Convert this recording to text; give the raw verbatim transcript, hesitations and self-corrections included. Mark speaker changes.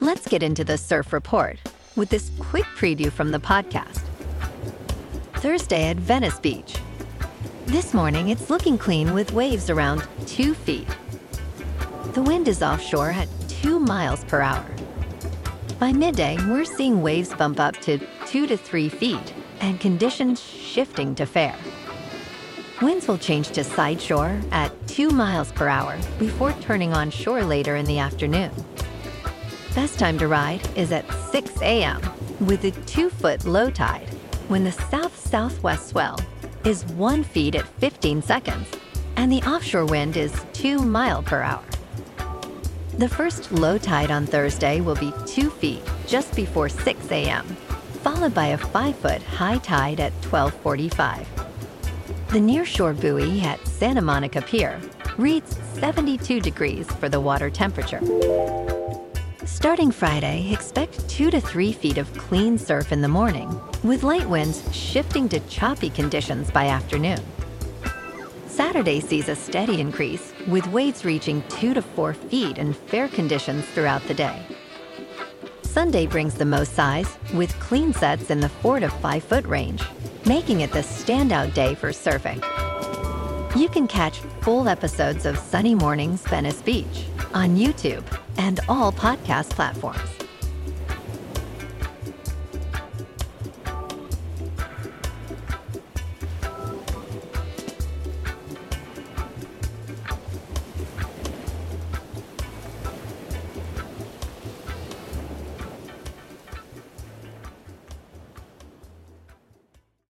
Speaker 1: Let's get into the surf report with this quick preview from the podcast. Thursday at Venice Beach. This morning, it's looking clean with waves around two feet. The wind is offshore at two miles per hour. By midday, we're seeing waves bump up to two to three feet and conditions shifting to fair. Winds will change to side shore at two miles per hour before turning on shore later in the afternoon. Best time to ride is at six a.m. with a two-foot low tide when the south-southwest swell is one foot at fifteen seconds and the offshore wind is two miles per hour. The first low tide on Thursday will be two feet just before six a.m., followed by a five-foot high tide at twelve forty-five. The nearshore buoy at Santa Monica Pier reads seventy-two degrees for the water temperature. Starting Friday, expect two to three feet of clean surf in the morning, with light winds shifting to choppy conditions by afternoon. Saturday sees a steady increase, with waves reaching two to four feet in fair conditions throughout the day. Sunday brings the most size, with clean sets in the four to five foot range, making it the standout day for surfing. You can catch full episodes of Sunny Mornings Venice Beach on YouTube and all podcast platforms.